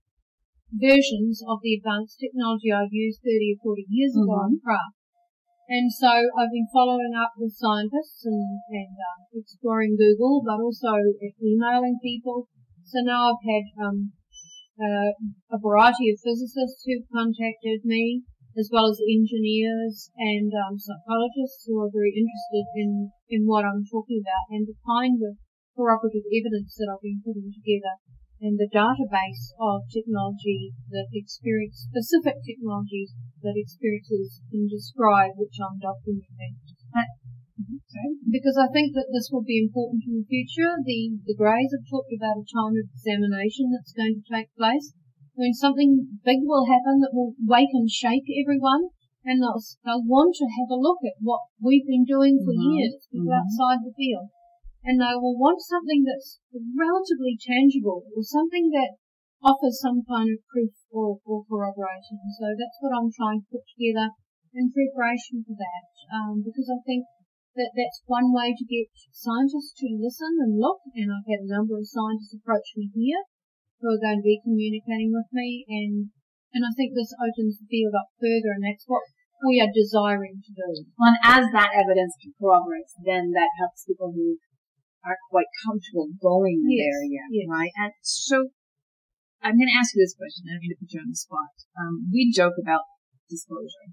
versions of the advanced technology I'd used thirty or forty years ago mm-hmm. on craft. And so I've been following up with scientists and, and uh, exploring Google, but also emailing people. So now I've had um, uh, a variety of physicists who've contacted me, as well as engineers and um, psychologists who are very interested in, in what I'm talking about and the kind of corroborative evidence that I've been putting together and the database of technology that experience, specific technologies that experiences can describe, which I'm documenting. because I think that this will be important in the future. The, the Greys have talked about a time of examination that's going to take place when something big will happen that will wake and shake everyone, and they'll, they'll want to have a look at what we've been doing for mm-hmm. years, people mm-hmm. outside the field. And they will want something that's relatively tangible, or something that offers some kind of proof or, or corroboration. So that's what I'm trying to put together in preparation for that, um, because I think that that's one way to get scientists to listen and look, and I've had a number of scientists approach me here who are going to be communicating with me, and and I think this opens the field up further, and that's what we are desiring to do. Well, and as that evidence corroborates, then that helps people who are quite comfortable going in yes, the area, yes. right? And so I'm going to ask you this question. I don't mean to put you on the spot. Um, we joke about disclosure.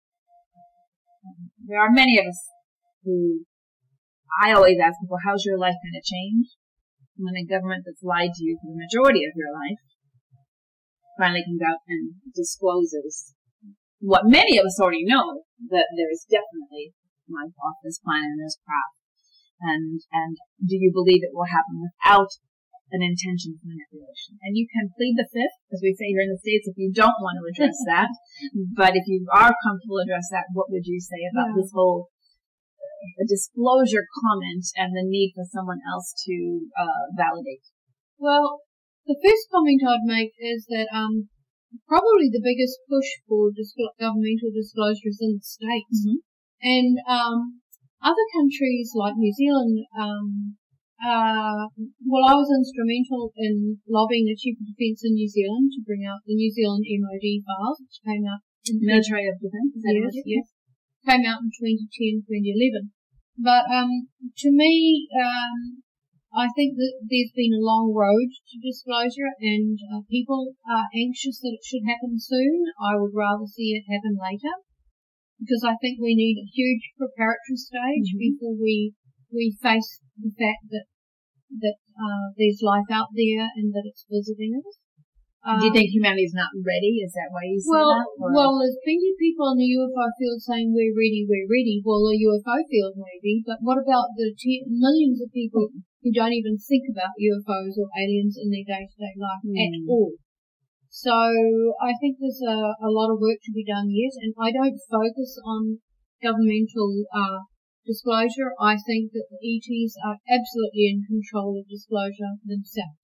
Um, there are many of us who, I always ask people, how's your life going to change when a government that's lied to you for the majority of your life finally comes out and discloses what many of us already know, that there is definitely life off this planet and there's craft. And, and do you believe it will happen without an intention of manipulation? And you can plead the fifth, as we say here in the States, if you don't want to address that. But if you are comfortable to address that, what would you say about yeah. this whole uh, disclosure comment and the need for someone else to uh, validate? Well, the first comment I'd make is that um, probably the biggest push for disclo- governmental disclosure is in the States. Mm-hmm. And um, other countries like New Zealand, um, uh, well, I was instrumental in lobbying the Chief of Defence in New Zealand to bring out the New Zealand M O D files, which came out in Military of Defence. Yes, yes, came out in twenty ten, twenty eleven. But um, to me, um, I think that there's been a long road to disclosure, and uh, people are anxious that it should happen soon. I would rather see it happen later, because I think we need a huge preparatory stage mm-hmm. before we we face the fact that that uh, there's life out there and that it's visiting us. Um, Do you think humanity's not ready? Is that why you say well, that? Or? Well, there's plenty of people in the U F O field saying we're ready, we're ready. Well, the U F O field may be, but what about the t- millions of people who don't even think about U F Os or aliens in their day-to-day life mm. at all? So I think there's a, a lot of work to be done yet, and I don't focus on governmental uh, disclosure. I think that the E Ts are absolutely in control of disclosure themselves,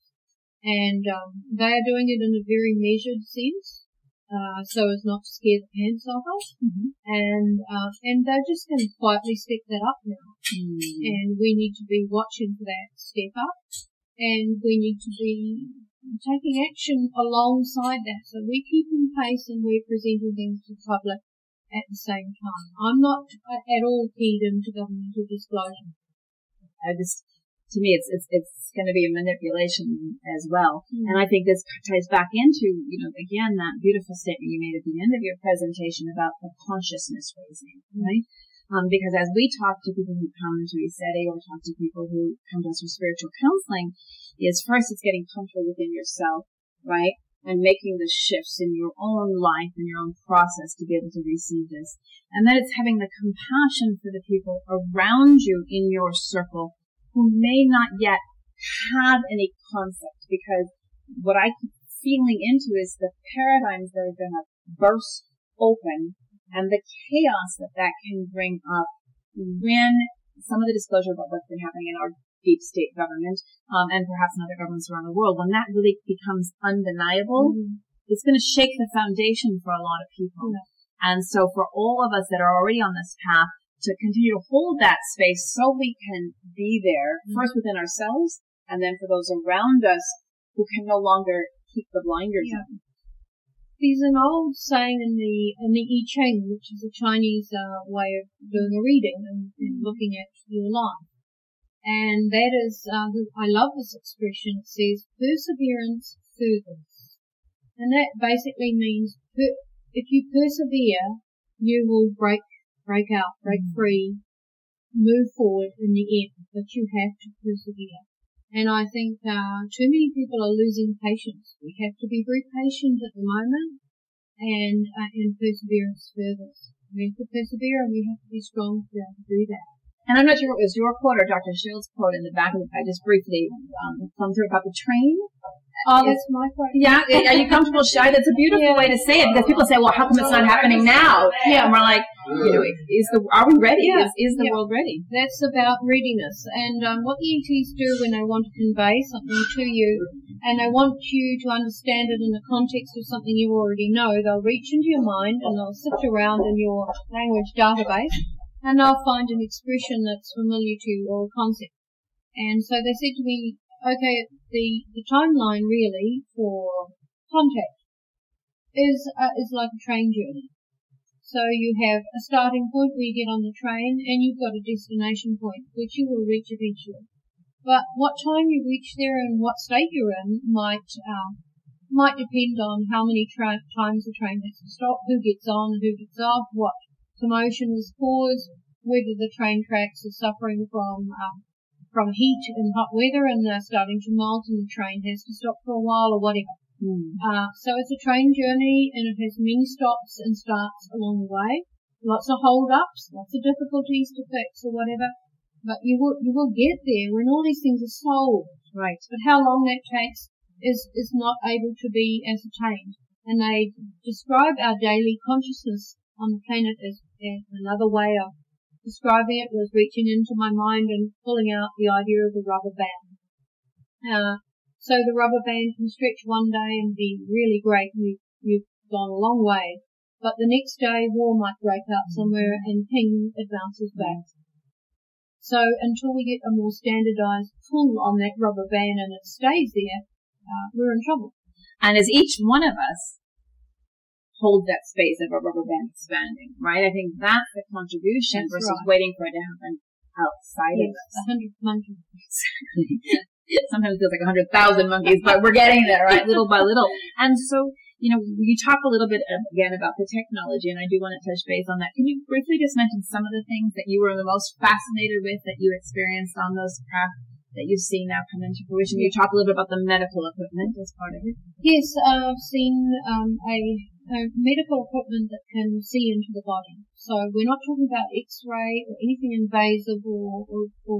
and um, they are doing it in a very measured sense, uh, so as not to scare the pants off us. Mm-hmm. And uh, and they're just going to quietly step that up now, mm. and we need to be watching for that step up, and we need to be taking action alongside that. So we're keeping pace and we're presenting things to the public at the same time. I'm not at all keyed into governmental disclosure. I just, to me, it's it's it's going to be a manipulation as well. Mm. And I think this ties back into, you know, again, that beautiful statement you made at the end of your presentation about the consciousness raising, mm. right? Um, because as we talk to people who come to ECETI or talk to people who come to us for spiritual counseling, is first it's getting comfortable within yourself, right? And making the shifts in your own life and your own process to be able to receive this. And then it's having the compassion for the people around you in your circle who may not yet have any concept, because what I keep feeling into is the paradigms that are going to burst open and the chaos that that can bring up when some of the disclosure about what's been happening in our deep state government, um, and perhaps in other governments around the world, when that really becomes undeniable, mm. it's going to shake the foundation for a lot of people. Mm. And so for all of us that are already on this path, to continue to hold that space so we can be there, mm. first within ourselves, and then for those around us who can no longer keep the blinders yeah. on. There's an old saying in the in the I Ching, which is a Chinese uh, way of doing a reading and, and looking at your life. And that is, uh, I love this expression. It says, perseverance furthers. And that basically means per- if you persevere, you will break, break out, break mm. free, move forward in the end. But you have to persevere. And I think uh, too many people are losing patience. We have to be very patient at the moment, and uh, and perseverance furthers. We have to persevere, and we have to be strong to be able to do that. And I'm not sure if it was your quote or Doctor Shield's quote in the back of it. I just briefly um, thumbed through about the train. Oh, that's my quote. Yeah, are you comfortable, Shy? That's a beautiful Yeah. way to say it, because people say, well, how come it's not happening now? Yeah. And we're like, you know, is the are we ready? Yeah. Is, is the Yeah. world ready? That's about readiness. And um, what the E Ts do when they want to convey something to you, and they want you to understand it in the context of something you already know, they'll reach into your mind and they'll sift around in your language database, and they'll find an expression that's familiar to you or a concept. And so they said to me, okay, the, the timeline really for contact is uh, is like a train journey. So you have a starting point where you get on the train, and you've got a destination point, which you will reach eventually. But what time you reach there and what state you're in might uh, might depend on how many tra- times the train has to stop, who gets on, who gets off, what commotion is caused, whether the train tracks are suffering from um, from heat and hot weather and they're starting to melt and the train has to stop for a while or whatever. Mm. Uh, so it's a train journey, and it has many stops and starts along the way. Lots of hold-ups, lots of difficulties to fix or whatever. But you will you will get there when all these things are solved. Right. But how long that takes is is not able to be ascertained. And they describe our daily consciousness on the planet as, as another way of describing it was reaching into my mind and pulling out the idea of the rubber band. Uh, so the rubber band can stretch one day and be really great, and you, you've gone a long way. But the next day, war might break out somewhere and ping, it bounces back. So until we get a more standardized pull on that rubber band and it stays there, uh, we're in trouble. And as each one of us hold that space of a rubber band expanding, right? I think that's the contribution That's versus right. waiting for it to happen outside Yes, of us. a hundred monkeys. Exactly. Sometimes it feels like a hundred thousand monkeys, but we're getting there, right? Little by little. And so, you know, you talk a little bit again about the technology, and I do want to touch base on that. Can you briefly just mention some of the things that you were the most fascinated with that you experienced on those craft that you've seen now come into fruition? You talk a little bit about the medical equipment as part of it. Yes, uh, I've seen um, a, a medical equipment that can see into the body. So we're not talking about X-ray or anything invasive or, or, or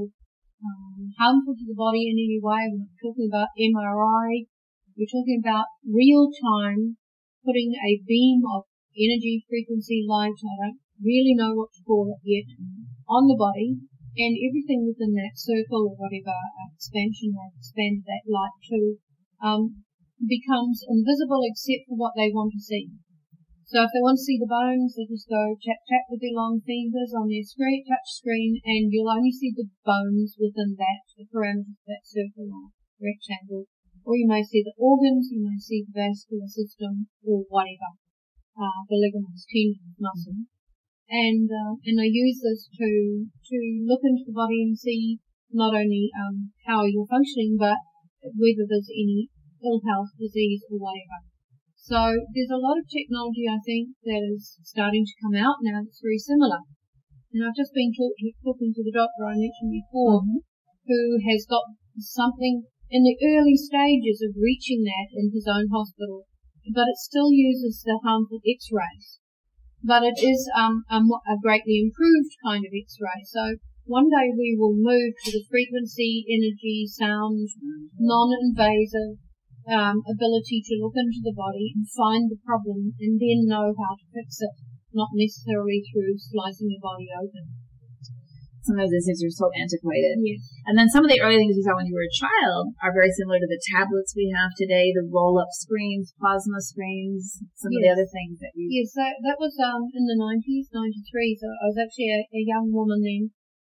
um, harmful to the body in any way. We're not talking about M R I. We're talking about real-time putting a beam of energy, frequency, light, I don't really know what to call it yet, on the body, and everything within that circle or whatever uh, expansion they've expanded that light to um, becomes invisible except for what they want to see. So if they want to see the bones, they just go tap tap with their long fingers on their screen, touch screen, and you'll only see the bones within that, the parameters of that circle or rectangle. Or you may see the organs, you may see the vascular system, or whatever, uh, the ligaments, tendons, muscle. And, uh, and I use this to, to look into the body and see not only, um, how you're functioning, but whether there's any ill health, disease, or whatever. So there's a lot of technology, I think, that is starting to come out now that's very similar. And I've just been talk to, talking to the doctor I mentioned before, mm-hmm. who has got something in the early stages of reaching that in his own hospital, but it still uses the harmful X-rays. But it is um, a, a greatly improved kind of X-ray. So one day we will move to the frequency, energy, sound, non-invasive um, ability to look into the body and find the problem and then know how to fix it, not necessarily through slicing your body open. Sometimes these things are so antiquated. Yes. And then some of the early things you saw when you were a child are very similar to the tablets we have today, the roll-up screens, plasma screens, some yes. of the other things that you... Yes, that, that was um in the nineties, ninety-three, so I was actually a, a young woman then.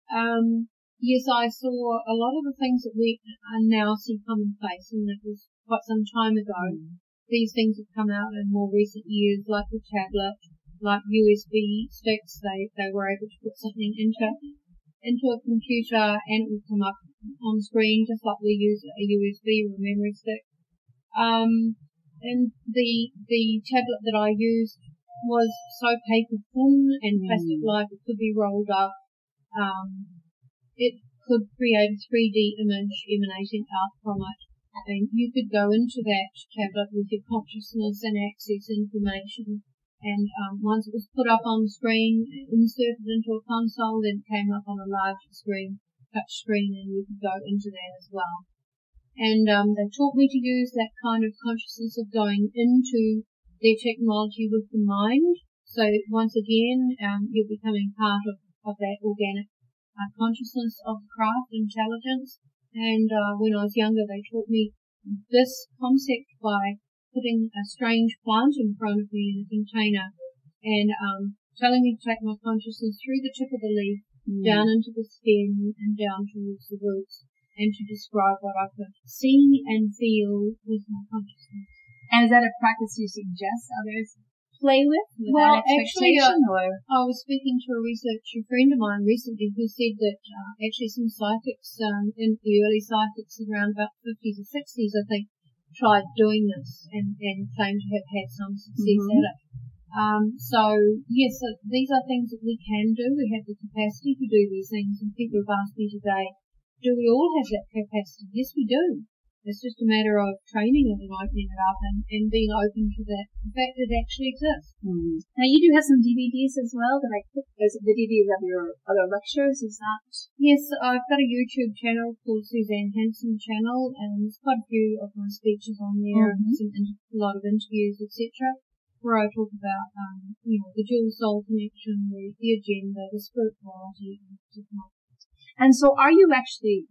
Um, yes, I saw a lot of the things that we now see commonplace, and that was quite some time ago. Mm. These things have come out in more recent years, like the tablet, like U S B sticks. They, they were able to put something into into a computer and it will come up on screen just like we use a U S B or a memory stick. Um, and the the tablet that I used was so paper thin and plastic-like, it could be rolled up. Um, it could create a three D image emanating out from it. And you could go into that tablet with your consciousness and access information And um, once it was put up on the screen, inserted into a console, then it came up on a larger screen, touch screen, and you could go into that as well. And um, they taught me to use that kind of consciousness of going into their technology with the mind. So once again, um, you're becoming part of, of that organic uh, consciousness of the craft, intelligence. And uh, when I was younger, they taught me this concept by putting a strange plant in front of me in a container and um, telling me to take my consciousness through the tip of the leaf, mm. down into the stem and down towards the roots, and to describe what I could see and feel with my consciousness. And is that a practice you suggest others play with without well, actually, expectation? uh, or? I was speaking to a researcher friend of mine recently who said that uh, actually some psychics, um, in the early psychics around about fifties or sixties, I think, tried doing this and, and claimed to have had some success mm-hmm. at it. Um, so, yes, so these are things that we can do. We have the capacity to do these things. And people have asked me today, do we all have that capacity? Yes, we do. It's just a matter of training it and opening it up and, and being open to that, the fact that it actually exists. Mm. Now, you do have some D V Ds as well that I put, as the D V Ds of your other lectures, is that? Yes, I've got a YouTube channel called Suzanne Hanson Channel, and there's quite a few of my speeches on there, mm-hmm. and some, a lot of interviews, et cetera, where I talk about, um, you know, the dual soul connection, the, the agenda, the spirituality, and technology. And so are you actually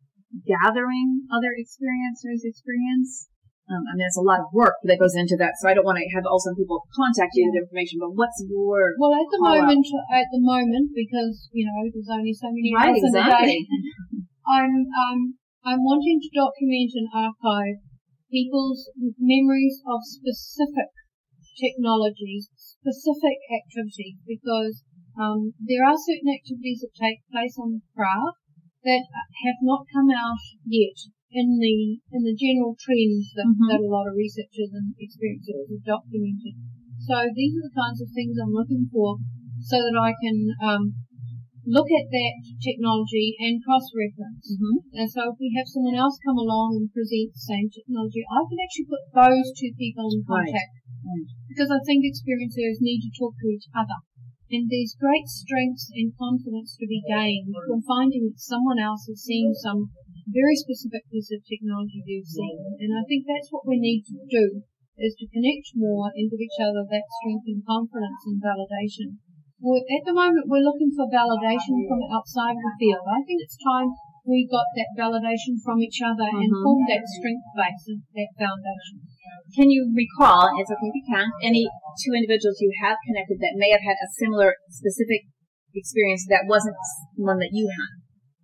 gathering other experiencers' experience? Um, I mean, there's a lot of work that goes into that, so I don't want to have also people contact you yeah. with information, but what's your Well, at the moment, out? at the moment, because, you know, there's only so many right, hours exactly. in a day, I'm, um, I'm wanting to document and archive people's memories of specific technologies, specific activities, because um, there are certain activities that take place on the craft that have not come out yet in the in the general trends that, mm-hmm. that a lot of researchers and experiencers have documented. So these are the kinds of things I'm looking for so that I can um, look at that technology and cross-reference. Mm-hmm. And so if we have someone else come along and present the same technology, I can actually put those two people in contact. Right. Right. Because I think experiencers need to talk to each other. And there's great strengths and confidence to be gained from finding that someone else has seen some very specific piece of technology you've seen. And I think that's what we need to do, is to connect more and give each other that strength and confidence and validation. We're, at the moment, we're looking for validation from outside of the field. I think it's time we got that validation from each other mm-hmm. and formed that strength base and that foundation. Can you recall, it's okay if you can, any two individuals you have connected that may have had a similar specific experience that wasn't one that you had?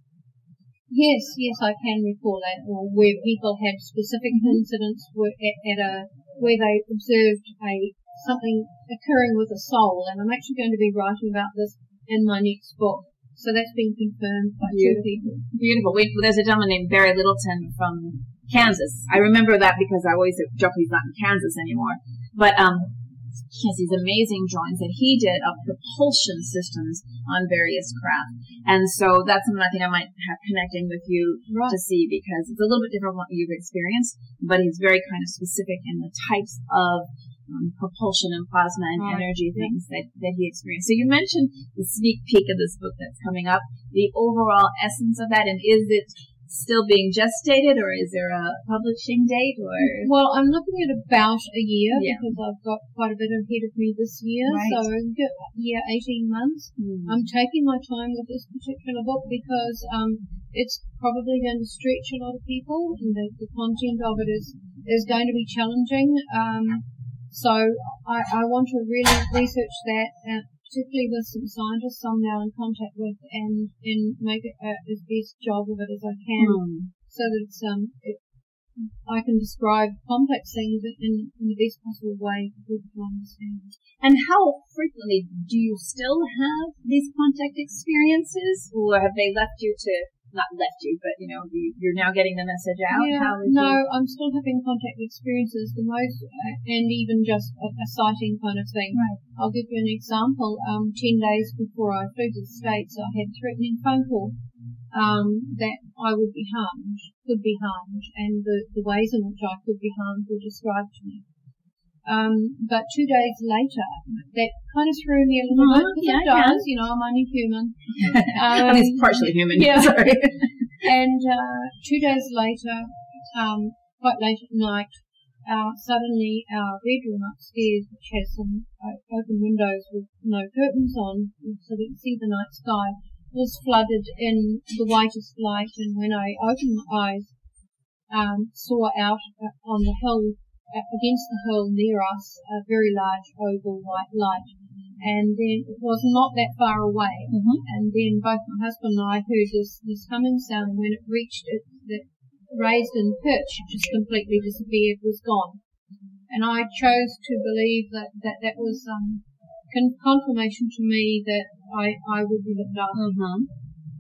Yes, yes, I can recall that, or where people had specific mm-hmm. incidents where, at, at a where they observed a something occurring with a soul, and I'm actually going to be writing about this in my next book. So that's been confirmed by Beautiful. two people. Beautiful. We, there's a gentleman named Barry Littleton from Kansas. I remember that because I always joke he's not in Kansas anymore. But um, he has these amazing drawings that he did of propulsion systems on various craft. And so that's something I think I might have connecting with you right. to see, because it's a little bit different from what you've experienced, but he's very kind of specific in the types of Um, propulsion and plasma and right. energy things that, that he experienced. So you mentioned the sneak peek of this book that's coming up, the overall essence of that, and is it still being gestated, or is there a publishing date? Or Well, I'm looking at about a year yeah. because I've got quite a bit ahead of me this year, right. so yeah, eighteen months. Mm. I'm taking my time with this particular book because um, it's probably going to stretch a lot of people, and the, the content of it is, is going to be challenging. Um, So I, I want to really research that, uh, particularly with some scientists I'm now in contact with, and, and make it uh, as best job of it as I can, mm. so that it's, um, it, I can describe complex things in, in the best possible way for people to understand. And how frequently do you still have these contact experiences, or have they left you to? Not left you, but, you know, you, you're now getting the message out? Yeah, How is no, you? I'm still having contact experiences, the most, uh, and even just a, a sighting kind of thing. Right. I'll give you an example. Um, ten days before I flew to the States, I had a threatening phone call um, that I would be harmed, could be harmed, and the, the ways in which I could be harmed were described to me. Um, but two days later, that kind of threw me a little Mm-hmm. bit, because Yeah, it does, yeah. you know, I'm only human. At least partially human. yeah. Sorry. And uh, two days later, um, quite late at night, uh, suddenly our bedroom upstairs, which has some uh, open windows with no curtains on, so we can see the night sky, was flooded in the whitest light. And when I opened my eyes, um, saw out on the hill, against the hill near us, a very large oval white light. And then it was not that far away. Mm-hmm. And then both my husband and I heard this, this humming sound. When it reached it, that raised in pitch, it just completely disappeared, was gone. And I chose to believe that that, that was um, con- confirmation to me that I, I would be looked after. Mm-hmm.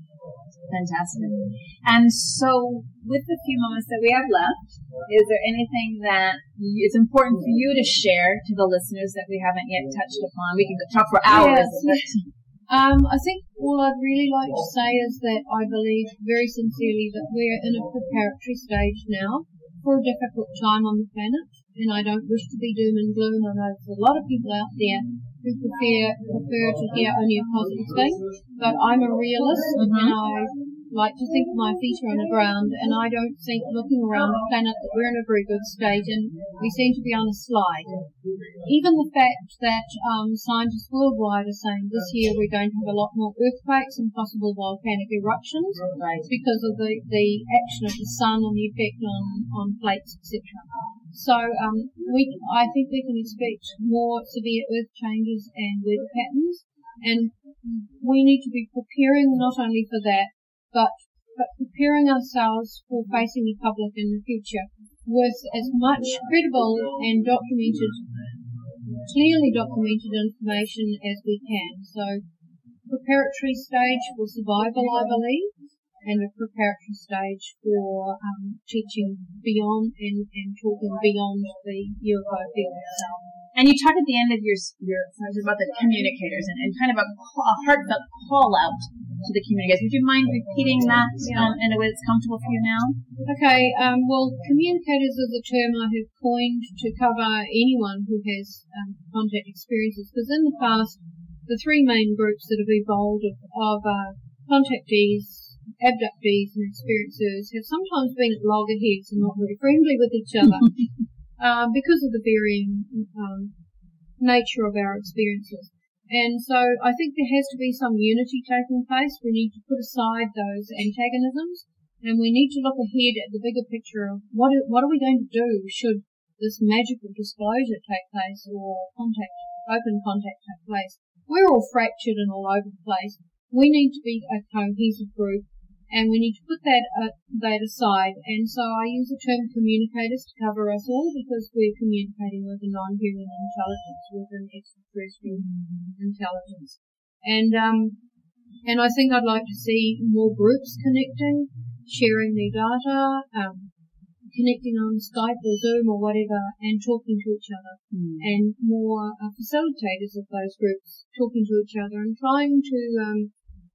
Fantastic. And so, with the few moments that we have left, is there anything that is important for you to share to the listeners that we haven't yet touched upon? We can talk for hours. Yes. Um, I think all I'd really like to say is that I believe very sincerely that we're in a preparatory stage now for a difficult time on the planet, and I don't wish to be doom and gloom. I know there's a lot of people out there who prefer, prefer to hear only a positive thing, but I'm a realist, Mm-hmm. and I like to think my feet are on the ground, and I don't think, looking around the planet, that we're in a very good state, and we seem to be on a slide. Even the fact that um, scientists worldwide are saying this year we're going to have a lot more earthquakes and possible volcanic eruptions, Right. because of the, the action of the sun and the effect on, on plates, et cetera. So um, we, I think we can expect more severe earth changes and weather patterns, and we need to be preparing not only for that, but but preparing ourselves for facing the public in the future with as much credible and documented, clearly documented information as we can. So, preparatory stage for survival, I believe, and a preparatory stage for um, teaching beyond and, and talking beyond the U F O field itself. And you talked at the end of your your sentence about the communicators and, and kind of a, a heartfelt call out to the communicators. Would you mind repeating that um, in a way that's comfortable for you now? Okay, um, well, communicators is a term I have coined to cover anyone who has um, contact experiences, because in the past, the three main groups that have evolved of, of uh, contactees, abductees and experiencers have sometimes been at loggerheads and not very friendly with each other uh, because of the varying um, nature of our experiences. And so I think there has to be some unity taking place. We need to put aside those antagonisms, and we need to look ahead at the bigger picture of what are, what are we going to do should this magical disclosure take place or contact, open contact take place. We're all fractured and all over the place. We need to be a cohesive group, and we need to put that uh, that aside. And so I use the term communicators to cover us all, because we're communicating with a non-human intelligence, with an extraterrestrial intelligence. And um, and I think I'd like to see more groups connecting, sharing their data, um, connecting on Skype or Zoom or whatever, and talking to each other, Mm. and more uh, facilitators of those groups talking to each other and trying to um,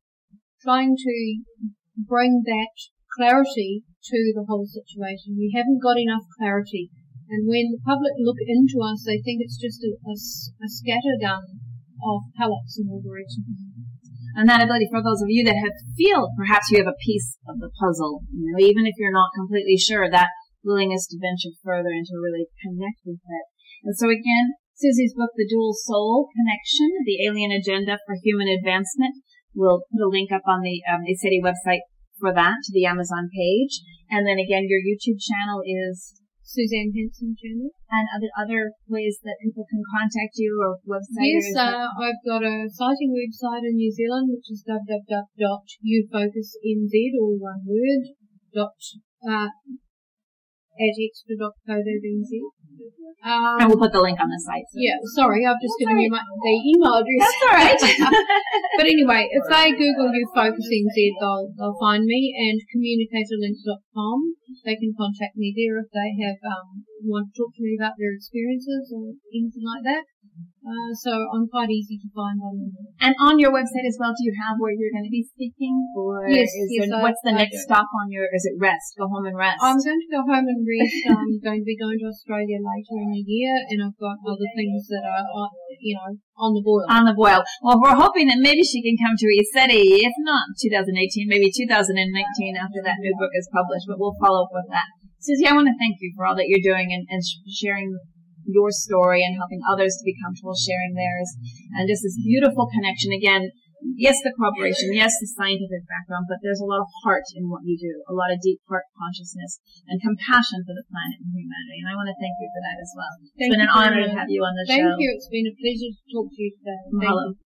trying to bring that clarity to the whole situation. We haven't got enough clarity, and when the public look into us, they think it's just a, a, a scattergun of pellets in all directions. And that ability for those of you that have feel perhaps you have a piece of the puzzle, you know, even if you're not completely sure, that willingness to venture further and to really connect with it. And so again, Susie's book, The Dual Soul Connection, The Alien Agenda for Human Advancement. We'll put a link up on the um, ISETI website for that, to the Amazon page. And then again, your YouTube channel is Suzanne Henson Channel. And other other ways that people can contact you, or website? Yes, or uh, I've got a sighting website in New Zealand, which is w w w dot u focus n z, all one word, dot, uh, at extra dot co dot n z. Um, and we'll put the link on the site. So. Yeah, sorry, I've just given you my, the email address. That's all right. But anyway, if they Google U Focus N Z, they'll, they'll find me, and communicator link dot com. They can contact me there if they have um, want to talk to me about their experiences or anything like that. Uh, so I'm quite easy to find on them. And on your website as well, do you have where you're going to be speaking? Or yes, is yes, there, I, what's the I next do. stop on your, is it rest? Go home and rest? I'm going to go home and rest. I'm going to be going to Australia later in the year, and I've got other things that are, uh, you know, on the boil. On the boil. Well, we're hoping that maybe she can come to ECETI, if not two thousand eighteen, maybe two thousand nineteen after that new book is published, but we'll follow up with that. Susie, I want to thank you for all that you're doing and, and sharing your story and helping others to be comfortable sharing theirs. And just this beautiful connection. Again, yes, the corporation, yes, the scientific background, but there's a lot of heart in what you do, a lot of deep heart consciousness and compassion for the planet and humanity. And I want to thank you for that as well. Thank it's been an you honor to have you on the thank show. Thank you. It's been a pleasure to talk to you today. Thank Mahalo. you.